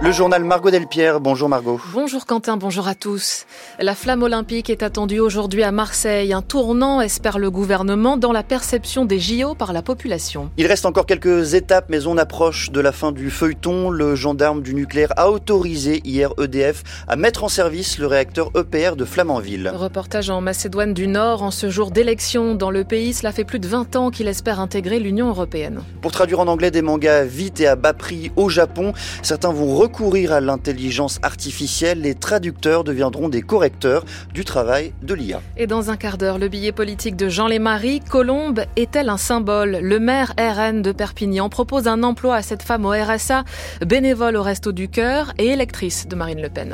Le journal Margot Delpierre. Bonjour Margot. Bonjour Quentin, bonjour à tous. La flamme olympique est attendue aujourd'hui à Marseille. Un tournant, espère le gouvernement, dans la perception des JO par la population. Il reste encore quelques étapes, mais on approche de la fin du feuilleton. Le gendarme du nucléaire a autorisé hier EDF à mettre en service le réacteur EPR de Flamanville. Reportage en Macédoine du Nord. En ce jour d'élection dans le pays, cela fait plus de 20 ans qu'il espère intégrer l'Union européenne. Pour traduire en anglais des mangas vite et à bas prix au Japon, certains vont recourir à l'intelligence artificielle. Les traducteurs deviendront des correcteurs du travail de l'IA. Et dans un quart d'heure, le billet politique de Jean Lémarie. Colombe est-elle un symbole ? Le maire RN de Perpignan propose un emploi à cette femme au RSA, bénévole au Resto du Cœur et électrice de Marine Le Pen.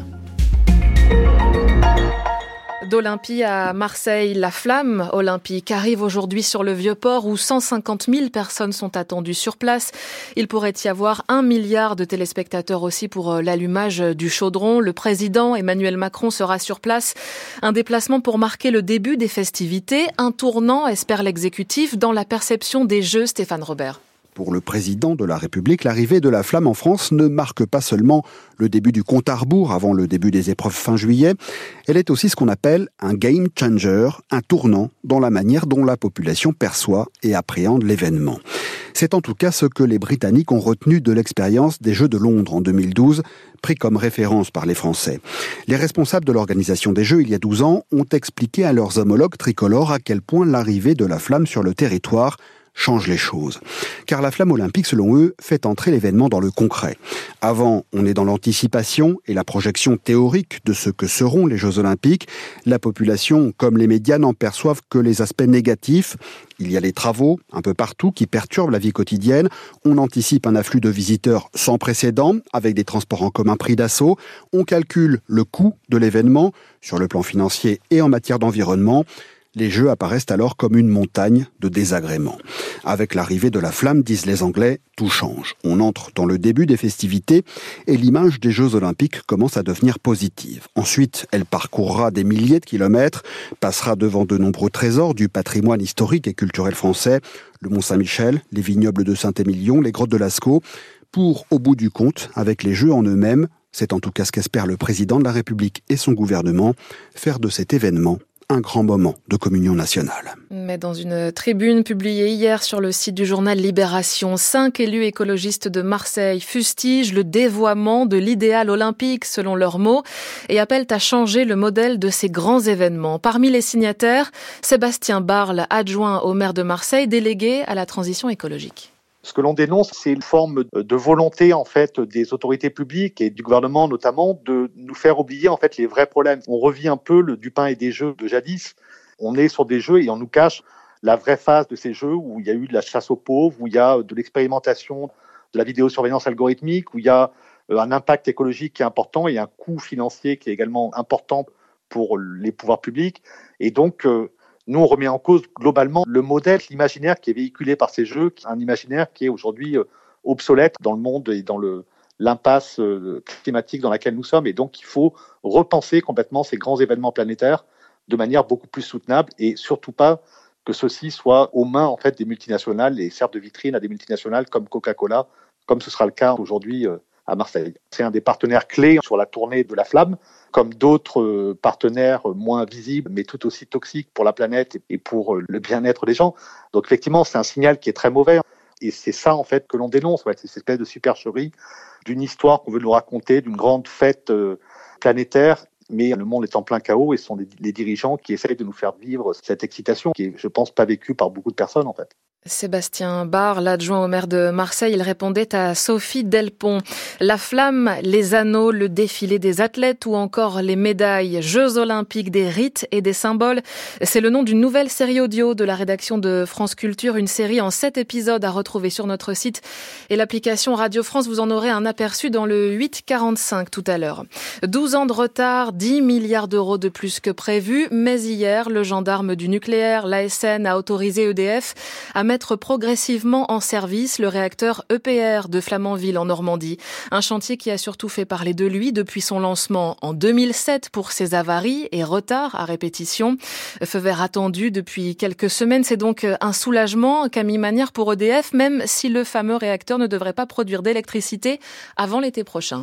D'Olympie à Marseille, la flamme olympique arrive aujourd'hui sur le Vieux-Port où 150 000 personnes sont attendues sur place. Il pourrait y avoir 1 milliard de téléspectateurs aussi pour l'allumage du chaudron. Le président Emmanuel Macron sera sur place. Un déplacement pour marquer le début des festivités. Un tournant, espère l'exécutif, dans la perception des Jeux. Stéphane Robert. Pour le président de la République, l'arrivée de la flamme en France ne marque pas seulement le début du compte à rebours avant le début des épreuves fin juillet. Elle est aussi ce qu'on appelle un game changer, un tournant dans la manière dont la population perçoit et appréhende l'événement. C'est en tout cas ce que les Britanniques ont retenu de l'expérience des Jeux de Londres en 2012, pris comme référence par les Français. Les responsables de l'organisation des Jeux, il y a 12 ans, ont expliqué à leurs homologues tricolores à quel point l'arrivée de la flamme sur le territoire change les choses. Car la flamme olympique, selon eux, fait entrer l'événement dans le concret. Avant, on est dans l'anticipation et la projection théorique de ce que seront les Jeux olympiques. La population, comme les médias, n'en perçoivent que les aspects négatifs. Il y a les travaux, un peu partout, qui perturbent la vie quotidienne. On anticipe un afflux de visiteurs sans précédent, avec des transports en commun pris d'assaut. On calcule le coût de l'événement, sur le plan financier et en matière d'environnement. Les Jeux apparaissent alors comme une montagne de désagréments. Avec l'arrivée de la flamme, disent les Anglais, tout change. On entre dans le début des festivités et l'image des Jeux Olympiques commence à devenir positive. Ensuite, elle parcourra des milliers de kilomètres, passera devant de nombreux trésors du patrimoine historique et culturel français, le Mont-Saint-Michel, les vignobles de Saint-Émilion, les grottes de Lascaux, pour, au bout du compte, avec les Jeux en eux-mêmes, c'est en tout cas ce qu'espère le président de la République et son gouvernement, faire de cet événement un grand moment de communion nationale. Mais dans une tribune publiée hier sur le site du journal Libération, 5 élus écologistes de Marseille fustigent le dévoiement de l'idéal olympique, selon leurs mots, et appellent à changer le modèle de ces grands événements. Parmi les signataires, Sébastien Barle, adjoint au maire de Marseille, délégué à la transition écologique. Ce que l'on dénonce, c'est une forme de volonté en fait des autorités publiques et du gouvernement notamment de nous faire oublier en fait les vrais problèmes. On revit un peu le du pain et des jeux de jadis. On est sur des jeux et on nous cache la vraie phase de ces jeux où il y a eu de la chasse aux pauvres, où il y a de l'expérimentation de la vidéosurveillance algorithmique, où il y a un impact écologique qui est important et un coût financier qui est également important pour les pouvoirs publics. Et donc nous, on remet en cause globalement le modèle, l'imaginaire qui est véhiculé par ces jeux, un imaginaire qui est aujourd'hui obsolète dans le monde et dans l'impasse climatique dans laquelle nous sommes. Et donc, il faut repenser complètement ces grands événements planétaires de manière beaucoup plus soutenable et surtout pas que ceux-ci soient aux mains en fait des multinationales et servent de vitrine à des multinationales comme Coca-Cola, comme ce sera le cas aujourd'hui à Marseille. C'est un des partenaires clés sur la tournée de la flamme, comme d'autres partenaires moins visibles, mais tout aussi toxiques pour la planète et pour le bien-être des gens. Donc effectivement, c'est un signal qui est très mauvais. Et c'est ça, en fait, que l'on dénonce. Ouais, c'est cette espèce de supercherie d'une histoire qu'on veut nous raconter, d'une grande fête planétaire. Mais le monde est en plein chaos et ce sont les dirigeants qui essayent de nous faire vivre cette excitation qui est, je pense, pas vécue par beaucoup de personnes, en fait. Sébastien Barre, l'adjoint au maire de Marseille, il répondait à Sophie Delpont. La flamme, les anneaux, le défilé des athlètes ou encore les médailles, Jeux olympiques, des rites et des symboles. C'est le nom d'une nouvelle série audio de la rédaction de France Culture, une série en 7 épisodes à retrouver sur notre site et l'application Radio France. Vous en aurez un aperçu dans le 8:45 tout à l'heure. 12 ans de retard, 10 milliards d'euros de plus que prévu, mais hier, le gendarme du nucléaire, l'ASN, a autorisé EDF à mettre progressivement en service le réacteur EPR de Flamanville en Normandie. Un chantier qui a surtout fait parler de lui depuis son lancement en 2007 pour ses avaries et retards à répétition. Feu vert attendu depuis quelques semaines, c'est donc un soulagement qu'a mis manière pour EDF, même si le fameux réacteur ne devrait pas produire d'électricité avant l'été prochain.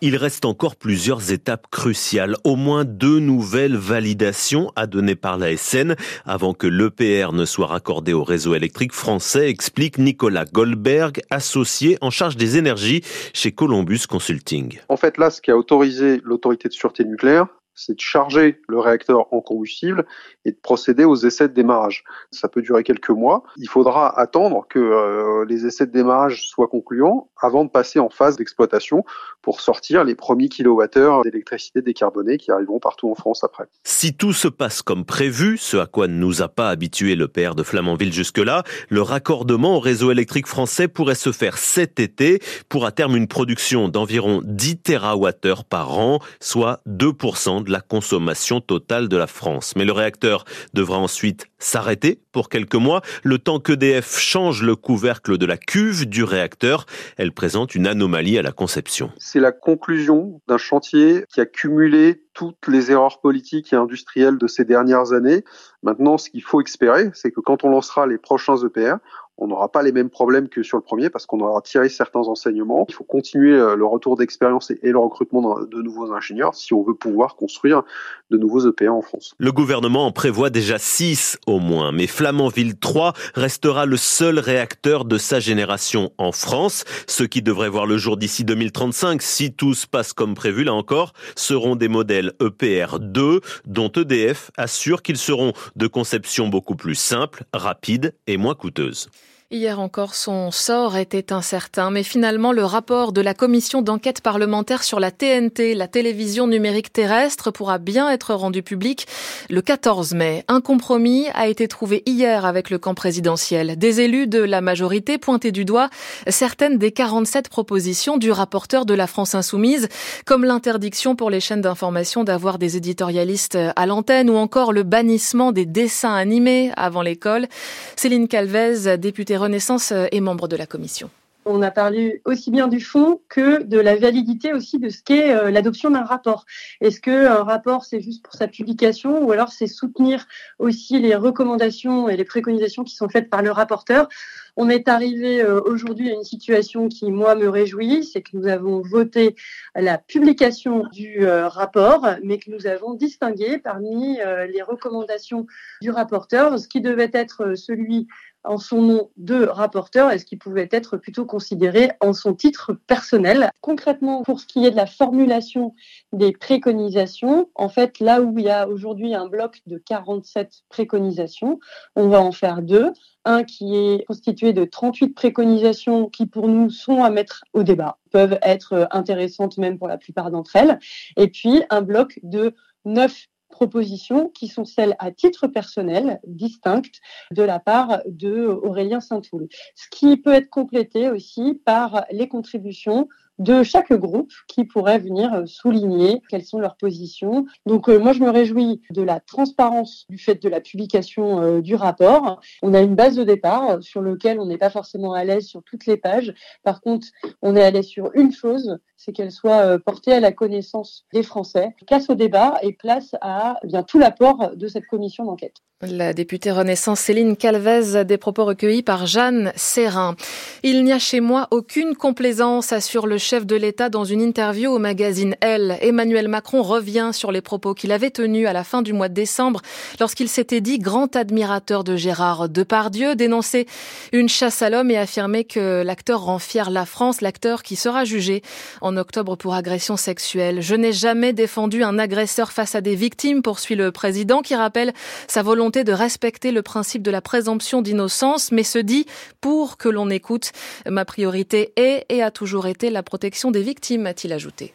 Il reste encore plusieurs étapes cruciales, au moins 2 nouvelles validations à donner par l'ASN avant que l'EPR ne soit raccordé au réseau électrique français, explique Nicolas Goldberg, associé en charge des énergies chez Columbus Consulting. En fait, là, ce qui a autorisé l'autorité de sûreté nucléaire, c'est de charger le réacteur en combustible et de procéder aux essais de démarrage. Ça peut durer quelques mois. Il faudra attendre que les essais de démarrage soient concluants avant de passer en phase d'exploitation pour sortir les premiers kilowattheures d'électricité décarbonée qui arriveront partout en France après. Si tout se passe comme prévu, ce à quoi ne nous a pas habitué l'EPR de Flamanville jusque-là, le raccordement au réseau électrique français pourrait se faire cet été pour à terme une production d'environ 10 TWh par an, soit 2% de la consommation totale de la France. Mais le réacteur devra ensuite s'arrêter pour quelques mois, le temps qu'EDF change le couvercle de la cuve du réacteur. Elle présente une anomalie à la conception. C'est la conclusion d'un chantier qui a cumulé toutes les erreurs politiques et industrielles de ces dernières années. Maintenant, ce qu'il faut espérer, c'est que quand on lancera les prochains EPR, on n'aura pas les mêmes problèmes que sur le premier parce qu'on aura tiré certains enseignements. Il faut continuer le retour d'expérience et le recrutement de nouveaux ingénieurs si on veut pouvoir construire de nouveaux EPR en France. Le gouvernement en prévoit déjà 6 au moins, mais Flamanville 3 restera le seul réacteur de sa génération en France. Ceux qui devraient voir le jour d'ici 2035, si tout se passe comme prévu, là encore, seront des modèles EPR 2 dont EDF assure qu'ils seront de conception beaucoup plus simple, rapide et moins coûteuse. Hier encore, son sort était incertain, mais finalement, le rapport de la commission d'enquête parlementaire sur la TNT, la télévision numérique terrestre, pourra bien être rendu public le 14 mai. Un compromis a été trouvé hier avec le camp présidentiel. Des élus de la majorité pointaient du doigt certaines des 47 propositions du rapporteur de la France Insoumise, comme l'interdiction pour les chaînes d'information d'avoir des éditorialistes à l'antenne ou encore le bannissement des dessins animés avant l'école. Céline Calvez, députée Renaissance, est membre de la commission. On a parlé aussi bien du fond que de la validité aussi de ce qu'est l'adoption d'un rapport. Est-ce qu'un rapport, c'est juste pour sa publication ou alors c'est soutenir aussi les recommandations et les préconisations qui sont faites par le rapporteur ? On est arrivé aujourd'hui à une situation qui, moi, me réjouit, c'est que nous avons voté la publication du rapport, mais que nous avons distingué parmi les recommandations du rapporteur ce qui devait être celui en son nom de rapporteur et ce qui pouvait être plutôt considéré en son titre personnel. Concrètement, pour ce qui est de la formulation des préconisations, en fait, là où il y a aujourd'hui un bloc de 47 préconisations, on va en faire 2. Un qui est constitué de 38 préconisations qui, pour nous, sont à mettre au débat, peuvent être intéressantes même pour la plupart d'entre elles. Et puis, un bloc de 9 propositions qui sont celles à titre personnel, distinctes, de la part de Aurélien Saint-Toul. Ce qui peut être complété aussi par les contributions de chaque groupe qui pourrait venir souligner quelles sont leurs positions. Donc moi, je me réjouis de la transparence du fait de la publication du rapport. On a une base de départ sur laquelle on n'est pas forcément à l'aise sur toutes les pages. Par contre, on est à l'aise sur une chose, c'est qu'elle soit portée à la connaissance des Français. Place au débat et place à tout l'apport de cette commission d'enquête. La députée Renaissance Céline Calvez, des propos recueillis par Jeanne Serrin. Il n'y a chez moi aucune complaisance, assure le chef de l'État dans une interview au magazine Elle. Emmanuel Macron revient sur les propos qu'il avait tenus à la fin du mois de décembre lorsqu'il s'était dit grand admirateur de Gérard Depardieu, dénonçait une chasse à l'homme et affirmait que l'acteur rend fier la France, l'acteur qui sera jugé en octobre pour agression sexuelle. Je n'ai jamais défendu un agresseur face à des victimes, poursuit le président qui rappelle sa volonté de respecter le principe de la présomption d'innocence, mais se dit pour que l'on écoute. Ma priorité est et a toujours été la protection des victimes, a-t-il ajouté.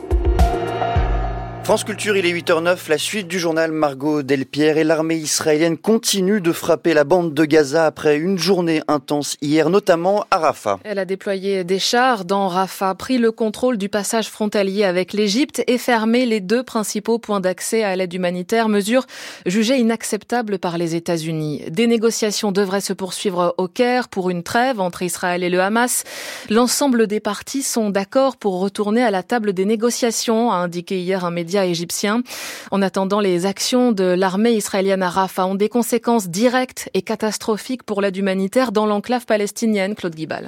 France Culture, il est 8h09, la suite du journal Margot Delpierre et l'armée israélienne continue de frapper la bande de Gaza après une journée intense hier, notamment à Rafah. Elle a déployé des chars dans Rafah, pris le contrôle du passage frontalier avec l'Égypte et fermé les 2 principaux points d'accès à l'aide humanitaire, mesure jugée inacceptable par les États-Unis. Des négociations devraient se poursuivre au Caire pour une trêve entre Israël et le Hamas. L'ensemble des parties sont d'accord pour retourner à la table des négociations, a indiqué hier un média égyptien. En attendant, les actions de l'armée israélienne à Rafah ont des conséquences directes et catastrophiques pour l'aide humanitaire dans l'enclave palestinienne. Claude Guibal.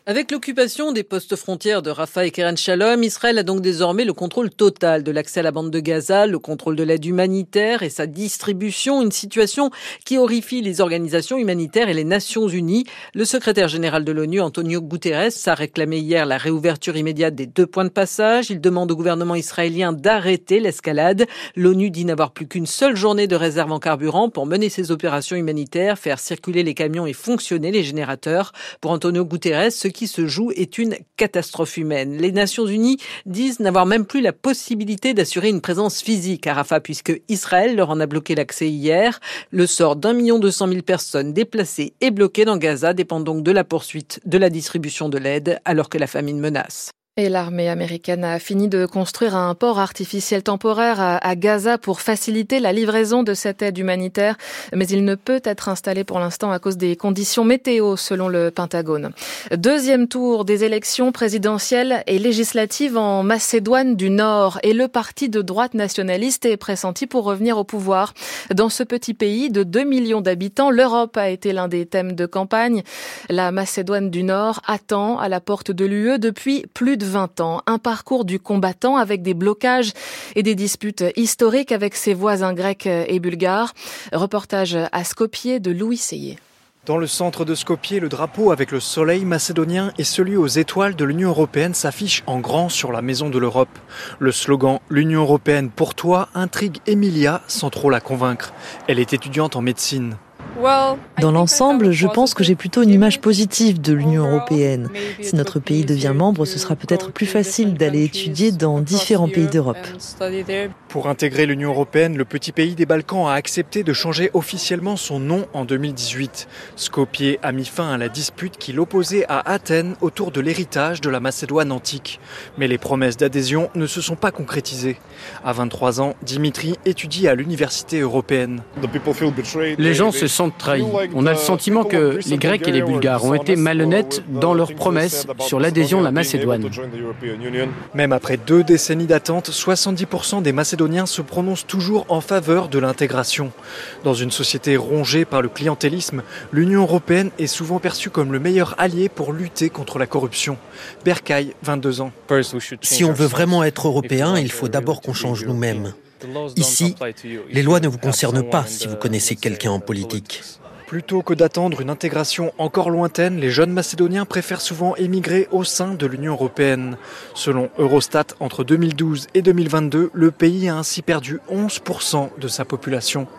Avec l'occupation des postes frontières de Rafah et Kerem Shalom, Israël a donc désormais le contrôle total de l'accès à la bande de Gaza, le contrôle de l'aide humanitaire et sa distribution, une situation qui horrifie les organisations humanitaires et les Nations Unies. Le secrétaire général de l'ONU, Antonio Guterres, a réclamé hier la réouverture immédiate des 2 points de passage. Il demande au gouvernement israélien d'arrêter l'escalade. L'ONU dit n'avoir plus qu'une seule journée de réserve en carburant pour mener ses opérations humanitaires, faire circuler les camions et fonctionner les générateurs. Pour Antonio Guterres, ce qui se joue est une catastrophe humaine. Les Nations Unies disent n'avoir même plus la possibilité d'assurer une présence physique à Rafah puisque Israël leur en a bloqué l'accès hier. Le sort d'1 200 000 personnes déplacées et bloquées dans Gaza dépend donc de la poursuite de la distribution de l'aide alors que la famine menace. Et l'armée américaine a fini de construire un port artificiel temporaire à Gaza pour faciliter la livraison de cette aide humanitaire. Mais il ne peut être installé pour l'instant à cause des conditions météo, selon le Pentagone. Deuxième tour des élections présidentielles et législatives en Macédoine du Nord. Et le parti de droite nationaliste est pressenti pour revenir au pouvoir. Dans ce petit pays de 2 millions d'habitants, l'Europe a été l'un des thèmes de campagne. La Macédoine du Nord attend à la porte de l'UE depuis plus de 20 ans. Un parcours du combattant avec des blocages et des disputes historiques avec ses voisins grecs et bulgares. Reportage à Skopje de Louis Seyé. Dans le centre de Skopje, le drapeau avec le soleil macédonien et celui aux étoiles de l'Union européenne s'affiche en grand sur la maison de l'Europe. Le slogan « L'Union européenne pour toi » intrigue Emilia sans trop la convaincre. Elle est étudiante en médecine. Dans l'ensemble, je pense que j'ai plutôt une image positive de l'Union européenne. Si notre pays devient membre, ce sera peut-être plus facile d'aller étudier dans différents pays d'Europe. Pour intégrer l'Union européenne, le petit pays des Balkans a accepté de changer officiellement son nom en 2018. Skopje a mis fin à la dispute qui l'opposait à Athènes autour de l'héritage de la Macédoine antique. Mais les promesses d'adhésion ne se sont pas concrétisées. À 23 ans, Dimitri étudie à l'université européenne. Les gens se sentent trahis. On a le sentiment que les Grecs et les Bulgares ont été malhonnêtes dans leurs promesses sur l'adhésion de la Macédoine. Même après 2 décennies d'attente, 70% des Macédoniens se prononcent toujours en faveur de l'intégration. Dans une société rongée par le clientélisme, l'Union européenne est souvent perçue comme le meilleur allié pour lutter contre la corruption. Berkay, 22 ans. Si on veut vraiment être européen, il faut d'abord qu'on change nous-mêmes. Ici, les lois ne vous concernent pas si vous connaissez quelqu'un en politique. Plutôt que d'attendre une intégration encore lointaine, les jeunes Macédoniens préfèrent souvent émigrer au sein de l'Union européenne. Selon Eurostat, entre 2012 et 2022, le pays a ainsi perdu 11% de sa population.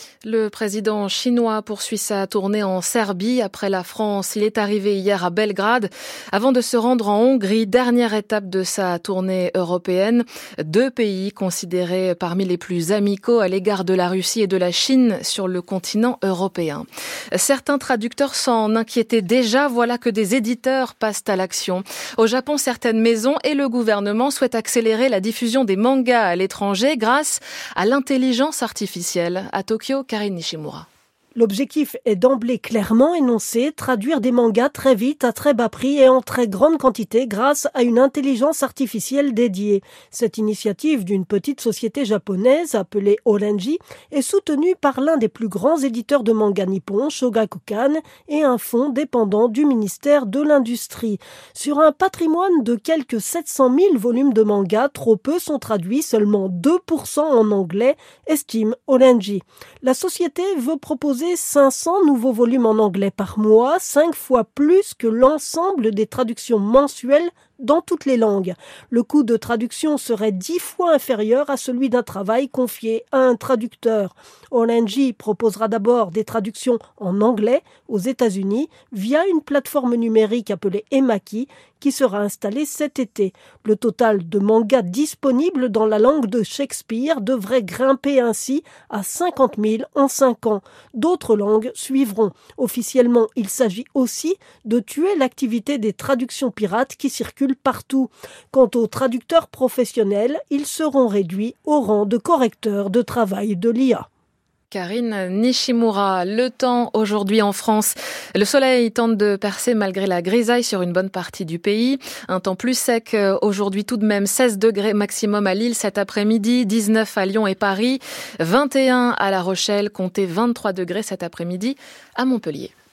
Le président chinois poursuit sa tournée en Serbie après la France. Il est arrivé hier à Belgrade avant de se rendre en Hongrie, dernière étape de sa tournée européenne. 2 pays considérés parmi les plus amicaux à l'égard de la Russie et de la Chine sur le continent européen. Certains traducteurs s'en inquiétaient déjà, voilà que des éditeurs passent à l'action. Au Japon, certaines maisons et le gouvernement souhaitent accélérer la diffusion des mangas à l'étranger grâce à l'intelligence artificielle. À Tokyo, Karine Nishimura. L'objectif est d'emblée clairement énoncé, traduire des mangas très vite, à très bas prix et en très grande quantité grâce à une intelligence artificielle dédiée. Cette initiative d'une petite société japonaise appelée Oranji est soutenue par l'un des plus grands éditeurs de mangas nippons, Shogakukan, et un fonds dépendant du ministère de l'Industrie. Sur un patrimoine de quelques 700 000 volumes de mangas, trop peu sont traduits, seulement 2% en anglais, estime Oranji. La société veut proposer 500 nouveaux volumes en anglais par mois, 5 fois plus que l'ensemble des traductions mensuelles dans toutes les langues. Le coût de traduction serait 10 fois inférieur à celui d'un travail confié à un traducteur. Oranji proposera d'abord des traductions en anglais aux États-Unis via une plateforme numérique appelée Emaki qui sera installée cet été. Le total de mangas disponibles dans la langue de Shakespeare devrait grimper ainsi à 50 000 en 5 ans. D'autres langues suivront. Officiellement, il s'agit aussi de tuer l'activité des traductions pirates qui circulent partout. Quant aux traducteurs professionnels, ils seront réduits au rang de correcteurs de travail de l'IA. Karine Nishimura, le temps aujourd'hui en France. Le soleil tente de percer malgré la grisaille sur une bonne partie du pays. Un temps plus sec aujourd'hui tout de même, 16 degrés maximum à Lille cet après-midi, 19 à Lyon et Paris, 21 à La Rochelle, comptez 23 degrés cet après-midi à Montpellier.